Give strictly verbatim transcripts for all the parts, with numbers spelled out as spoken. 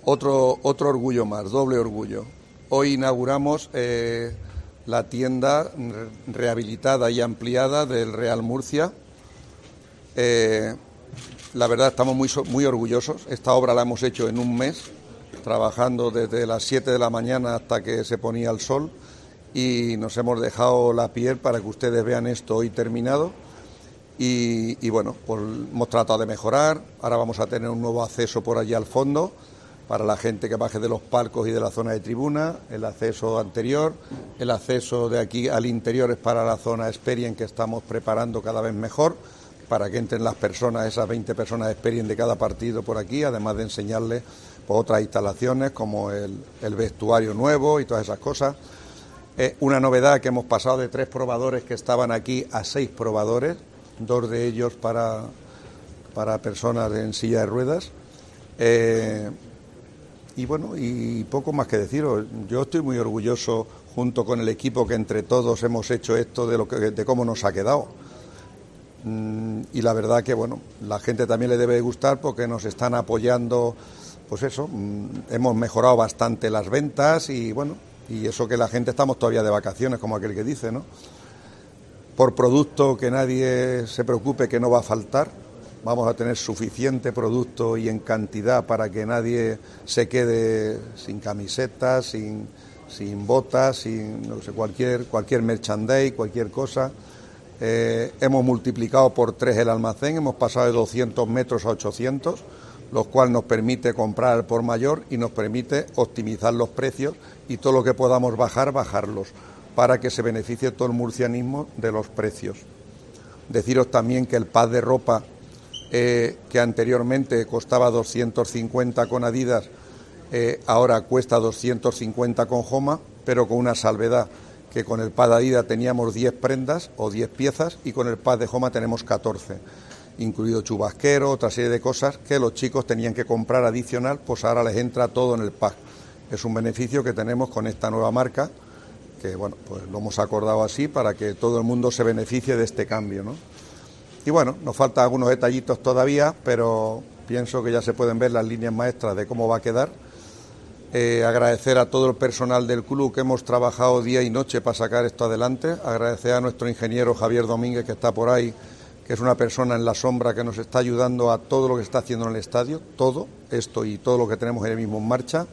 Otro, otro orgullo más, doble orgullo. Hoy inauguramos eh, la tienda rehabilitada y ampliada del Real Murcia. Eh, la verdad estamos muy, muy orgullosos. Esta obra la hemos hecho en un mes, trabajando desde las siete de la mañana hasta que se ponía el sol, y nos hemos dejado la piel para que ustedes vean esto hoy terminado. Y, y bueno, pues hemos tratado de mejorar. Ahora vamos a tener un nuevo acceso por allí al fondo para la gente que baje de los palcos y de la zona de tribuna, el acceso anterior, el acceso de aquí al interior es para la zona Experience, que estamos preparando cada vez mejor, para que entren las personas, esas veinte personas Experience de cada partido por aquí, además de enseñarles pues, otras instalaciones como el, el vestuario nuevo y todas esas cosas. Eh, una novedad que hemos pasado de tres probadores que estaban aquí a seis probadores, dos de ellos para, para personas en silla de ruedas. Eh, Y bueno, y poco más que deciros. Yo estoy muy orgulloso, junto con el equipo, que entre todos hemos hecho esto, de lo que, de cómo nos ha quedado. Mm, y la verdad que, bueno, la gente también le debe gustar porque nos están apoyando, pues eso, mm, hemos mejorado bastante las ventas y, bueno, y eso que la gente estamos todavía de vacaciones, como aquel que dice, ¿no? Por producto, que nadie se preocupe que no va a faltar. Vamos a tener suficiente producto y en cantidad para que nadie se quede sin camisetas, sin, sin botas, sin no sé, cualquier, cualquier merchandise, cualquier cosa. Eh, hemos multiplicado por tres el almacén, hemos pasado de doscientos metros a ochocientos, lo cual nos permite comprar al por mayor y nos permite optimizar los precios y todo lo que podamos bajar, bajarlos, para que se beneficie todo el murcianismo de los precios. Deciros también que el pack de ropa, Eh, que anteriormente costaba doscientos cincuenta con Adidas, eh, ahora cuesta doscientos cincuenta con Joma, pero con una salvedad, que con el pad de Adidas teníamos diez prendas o diez piezas y con el pad de Joma tenemos catorce, incluido chubasquero, otra serie de cosas que los chicos tenían que comprar adicional, pues ahora les entra todo en el pack. Es un beneficio que tenemos con esta nueva marca, que bueno, pues lo hemos acordado así para que todo el mundo se beneficie de este cambio, ¿no? Y bueno, nos faltan algunos detallitos todavía, pero pienso que ya se pueden ver las líneas maestras de cómo va a quedar. Eh, agradecer a todo el personal del club que hemos trabajado día y noche para sacar esto adelante. Agradecer a nuestro ingeniero Javier Domínguez, que está por ahí, que es una persona en la sombra que nos está ayudando a todo lo que se está haciendo en el estadio, todo esto y todo lo que tenemos ahora mismo en marcha.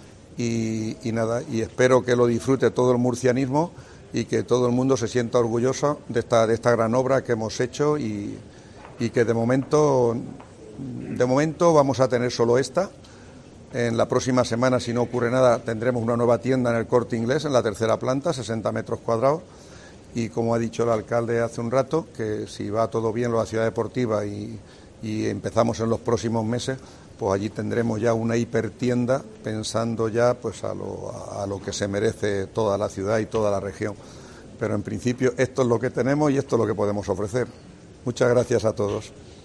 Y, y nada, y espero que lo disfrute todo el murcianismo y que todo el mundo se sienta orgulloso de esta, de esta gran obra que hemos hecho y, y que de momento, de momento vamos a tener solo esta. En la próxima semana, si no ocurre nada, tendremos una nueva tienda en el Corte Inglés, en la tercera planta, sesenta metros cuadrados, y como ha dicho el alcalde hace un rato, que si va todo bien lo de la ciudad deportiva y, y empezamos en los próximos meses, pues allí tendremos ya una hipertienda, pensando ya pues a lo, a lo que se merece toda la ciudad y toda la región. Pero en principio esto es lo que tenemos y esto es lo que podemos ofrecer. Muchas gracias a todos.